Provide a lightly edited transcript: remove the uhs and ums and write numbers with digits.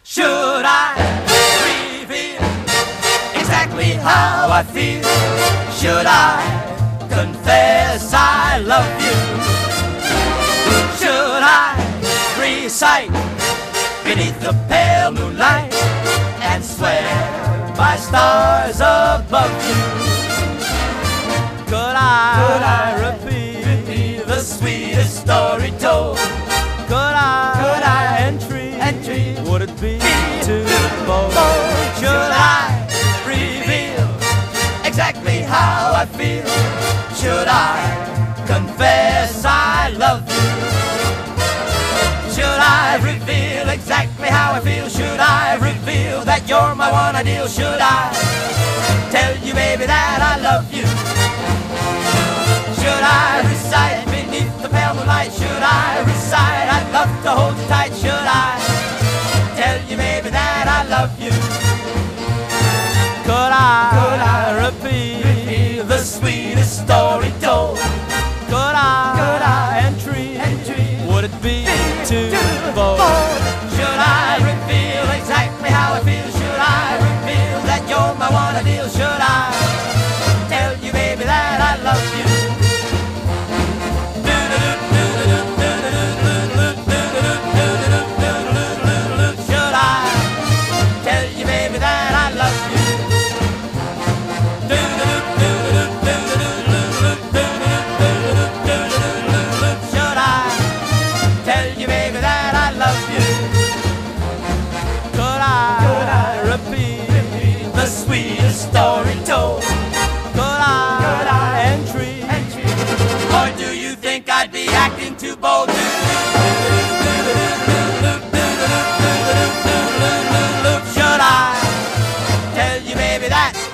Should I reveal exactly how I feel? Should I confess I love you? Should I recite beneath the pale moonlight and swear by stars above you? Could I repeat the sweetest story told? Could I entreat? Would it be too bold? Should I reveal exactly how I feel? Should I confess I love you? Should I reveal exactly how I feel? Should I reveal that you're my one ideal? Should I tell you, baby, that I love you? Should I recite beneath the pale moonlight? Should I recite I'd love to hold you tight? Should I tell you, baby, that I love you? Could I repeat the sweetest story told? Could I entreat? Would it be too bold? Should I reveal exactly how I feel? Should I reveal that you're my one ideal? Should I tell you, baby, that I love you? Should I tell you, baby, that I love you? Should I tell you, baby, that I love you? Could I repeat the sweetest story told? Could I entreat? Or do you think I'd be acting too bold? Should I tell you, baby, that